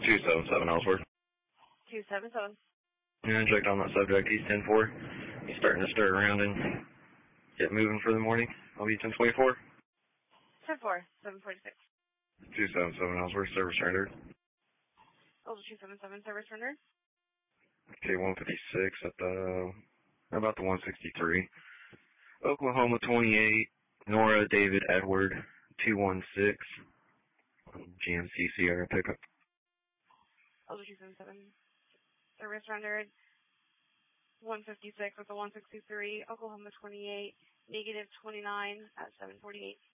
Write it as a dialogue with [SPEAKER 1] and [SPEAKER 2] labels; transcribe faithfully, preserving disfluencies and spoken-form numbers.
[SPEAKER 1] two seven seven Ellsworth.
[SPEAKER 2] two seven seven.
[SPEAKER 1] Yeah, I checked on that subject. He's ten four. He's starting to stir around and get moving for the morning. I'll be ten twenty-four.
[SPEAKER 2] ten four, seven forty-six.
[SPEAKER 1] two seven seven Ellsworth, service rendered.
[SPEAKER 2] Over two seven seven, service rendered.
[SPEAKER 1] Okay, one fifty-six at the, about the one sixty-three. Oklahoma twenty-eight, Nora David Edward, two one six. G M C Sierra pickup.
[SPEAKER 2] Over two seven seven, service rendered. one fifty-six at the one sixty-three, Oklahoma twenty-eight, negative twenty-nine at seven forty-eight.